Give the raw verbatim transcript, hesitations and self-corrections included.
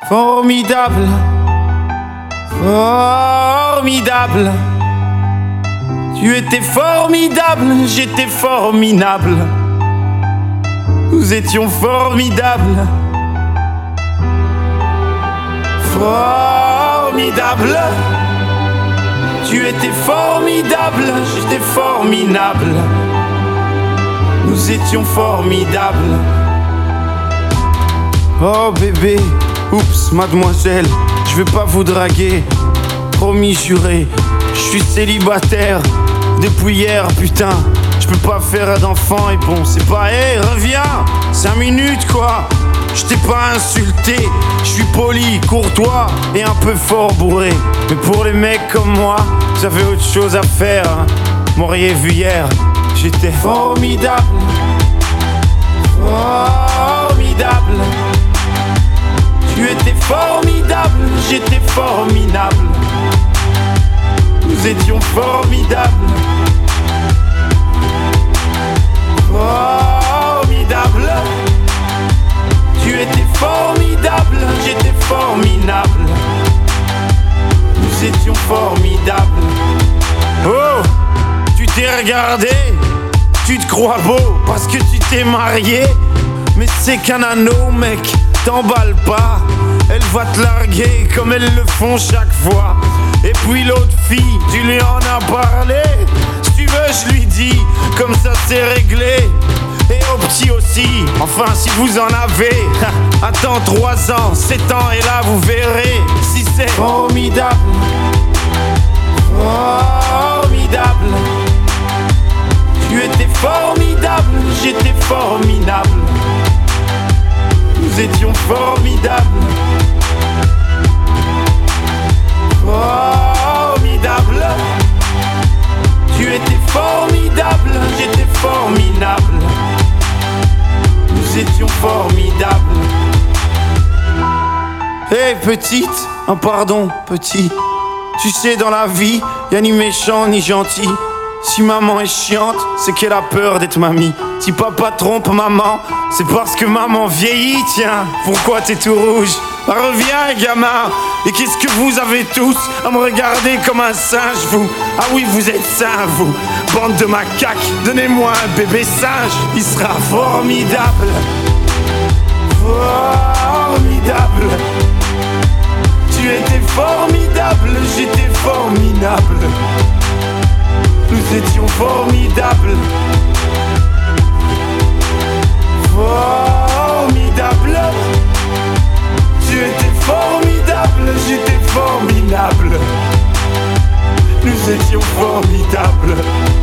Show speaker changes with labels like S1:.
S1: Formidable, formidable. Tu étais formidable, j'étais formidable. Nous étions formidables. Formidable. Tu étais formidable, j'étais formidable. Nous étions formidables. Oh bébé, oups mademoiselle, je vais pas vous draguer. Promis juré, je suis célibataire depuis hier, putain. Je peux pas faire d'enfant et bon, c'est pas, hé, hey, reviens, cinq minutes quoi. Je t'ai pas insulté, je suis poli, courtois et un peu fort bourré. Mais pour les mecs comme moi, vous avez autre chose à faire, hein. M'auriez vu hier, j'étais formidable. Formidable. Tu étais formidable, j'étais formidable. Nous étions formidables. Formidable. Tu étais formidable, j'étais formidable. Nous étions formidables. Oh, tu t'es regardé, tu te crois beau parce que tu t'es marié. Mais c'est qu'un anneau, mec, t'emballe pas. Elle va te larguer comme elles le font chaque fois. Et puis l'autre fille, tu lui en as parlé. Si tu veux, je lui dis, comme ça c'est réglé. Et au petit aussi, enfin si vous en avez. Attends trois ans, sept ans et là vous verrez si c'est formidable. Formidable. Tu étais formidable, j'étais formidable. Nous étions formidables. Formidable. Tu étais formidable, j'étais formidable. Nous étions formidables. Hé hey, petite, oh pardon petit. Tu sais dans la vie, y'a ni méchant ni gentil. Si maman est chiante, c'est qu'elle a peur d'être mamie. Si papa trompe maman, c'est parce que maman vieillit, tiens. Pourquoi t'es tout rouge? Bah, reviens gamin. Et qu'est-ce que vous avez tous à me regarder comme un singe, vous? Ah oui, vous êtes sains, vous. Bande de macaques, donnez-moi un bébé singe. Il sera formidable. Formidable. Tu étais formidable, j'étais formidable. Nous étions formidables. Formidable. Tu étais formidable, j'étais formidable. Nous étions formidables.